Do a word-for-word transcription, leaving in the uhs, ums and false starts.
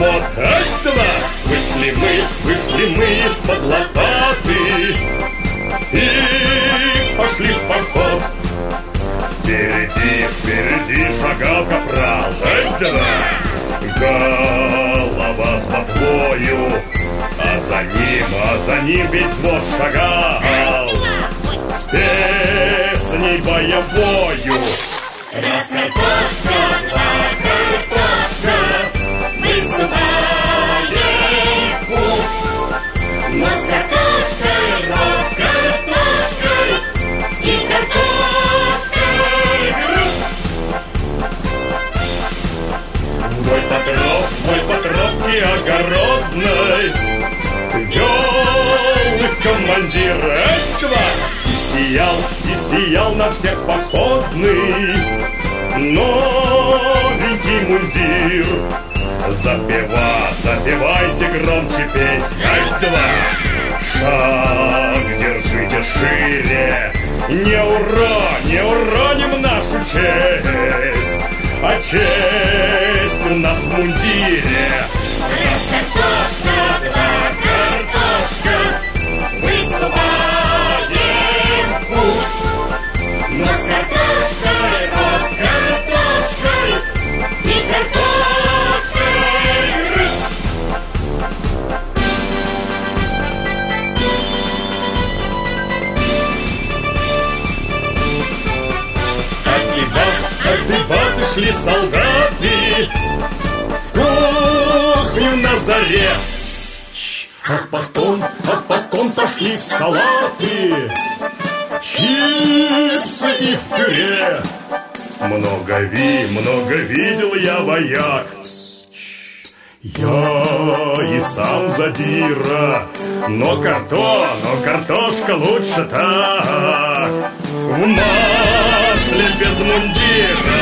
вот это! Вышли мы, вышли мы из-под лопаты и пошли в поход. Впереди, впереди шагал капрал. Это! Голова с ботвою, а за ним, а за ним весь взвод шагал с песней боевою. Раз картошка, два картошка, выступаем в путь. Но с картошкой, рот картошкой и картошкой груз. Мой Петров, мой Петровки огородной вел их командир этого. И сиял, и сиял на всех походный новенький мундир. Запева, запевайте громче песнь этого. Шаг держите шире, не ура, не уроним нашу честь, а честь у нас в мундире. Раз картошка, два картошка, выступаем в путь. Но с картошкой, рот картошкой и картошкой груз. От дебаты шли солдаты в кухню на заре. А потом, а потом пошли в салаты, чипсы и в пюре. Много ви, много видел я вояк. Я и сам задира, но карто, но картошка лучше так. В масле без мундира.